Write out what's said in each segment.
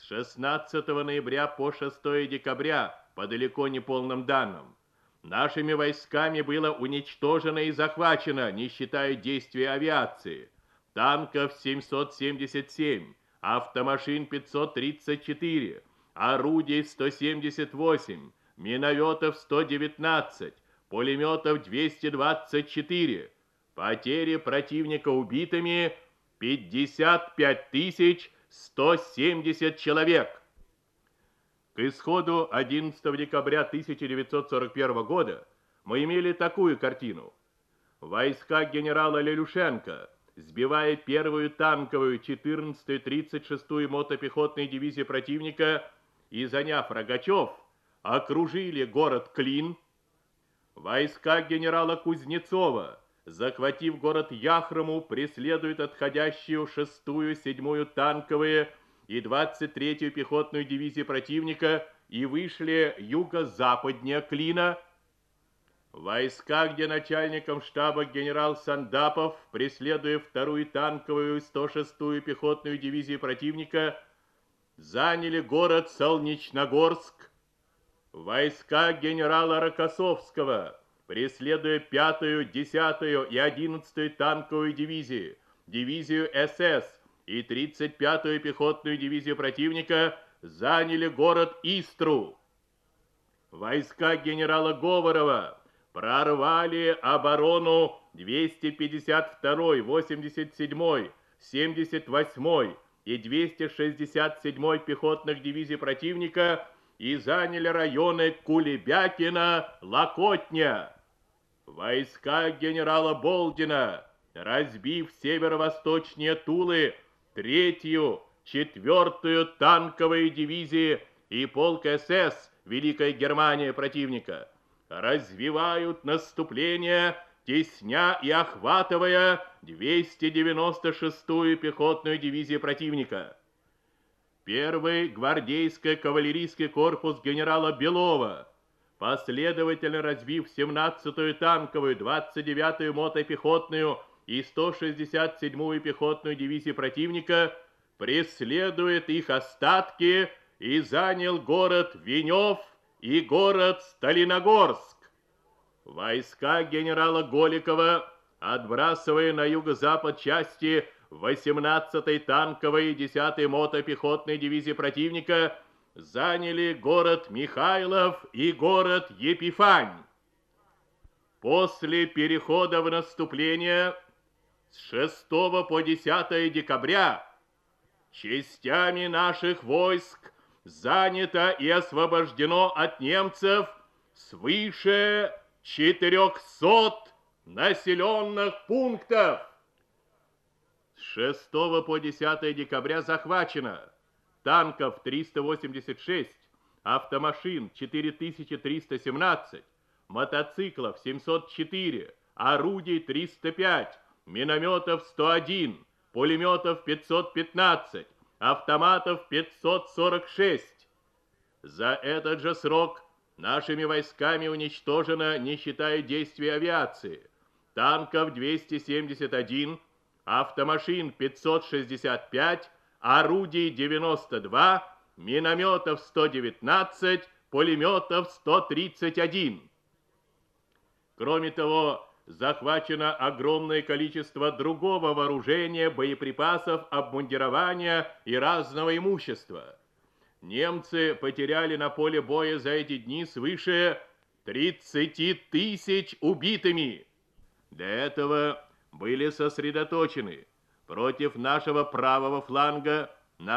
с 16 ноября по 6 декабря, по далеко не полным данным, нашими войсками было уничтожено и захвачено, не считая действий авиации, танков 777, автомашин 534, орудий 178, минометов 119, пулеметов 224. Потери противника убитыми 55 170 человек. К исходу 11 декабря 1941 года мы имели такую картину. Войска генерала Лелюшенко, сбивая первую танковую 14-ю 36-ю мотопехотные дивизии противника и заняв Рогачев, окружили город Клин. Войска генерала Кузнецова, захватив город Яхрому, преследуют отходящую 6-ю, 7-ю танковые и 23-ю пехотную дивизии противника и вышли юго-западнее Клина. Войска, где начальником штаба генерал Сандапов, преследуя 2-ю танковую и 106-ю пехотную дивизии противника, заняли город Солнечногорск. Войска генерала Рокоссовского, преследуя 5-ю, 10-ю и 11-ю танковую дивизии, дивизию СС и 35-ю пехотную дивизию противника, заняли город Истру. Войска генерала Говорова прорвали оборону 252-й, 87-й, 78-й и 267-й пехотных дивизий противника и заняли районы Кулебякина, Локотня. Войска генерала Болдина, разбив северо-восточнее Тулы 3-ю, 4-ю танковые дивизии и полк СС Великая Германия противника, развивают наступление, тесня и охватывая 296-ю пехотную дивизию противника. Первый гвардейский кавалерийский корпус генерала Белова, последовательно разбив 17-ю танковую, 29-ю мотопехотную и 167-ю пехотную дивизии противника, преследует их остатки и занял город Венев и город Сталиногорск. Войска генерала Голикова, отбрасывая на юго-запад части 18-й танковой и 10-й мотопехотной дивизии противника, заняли город Михайлов и город Епифань. После перехода в наступление с 6 по 10 декабря частями наших войск занято и освобождено от немцев свыше 400 населенных пунктов. С 6 по 10 декабря захвачено танков 386, автомашин 4317, мотоциклов 704, орудий 305, минометов 101, пулеметов 515, автоматов 546. За этот же срок нашими войсками уничтожено, не считая действий авиации, танков 271, автомашин 565, орудий 92, минометов 119, пулеметов 131. Кроме того, захвачено огромное количество другого вооружения, боеприпасов, обмундирования и разного имущества. Немцы потеряли на поле боя за эти дни свыше 30 тысяч убитыми. Для этого были сосредоточены против нашего правого фланга на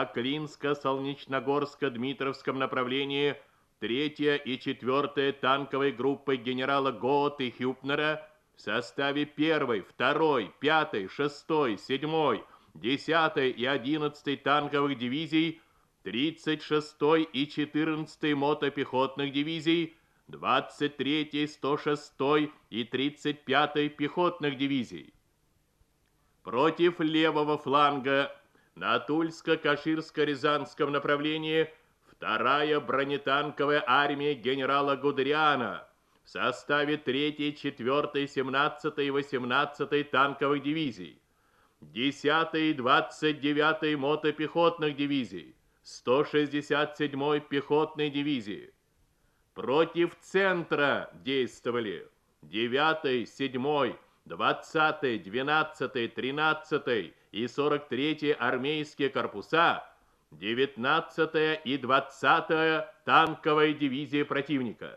Клинско-Солнечногорско-Дмитровском направлении 3-я и 4-я танковой группы генерала Гоот и Хюпнера в составе 1-й, 2-й, 5-й, 6-й, 7-й, 10-й и 11-й танковых дивизий, 36-й и 14-й мотопехотных дивизий, 23-й, 106-й и 35-й пехотных дивизий. Против левого фланга на Тульско-Каширско-Рязанском направлении 2-я бронетанковая армия генерала Гудериана в составе 3-й, 4-й, 17-й и 18-й танковых дивизий, 10-й и 29-й мотопехотных дивизий, 167-й пехотной дивизии. Против центра действовали 9-й, 7-й, 20-й, 12-й, 13-й и 43-й армейские корпуса, 19-я и 20-я танковая дивизии противника.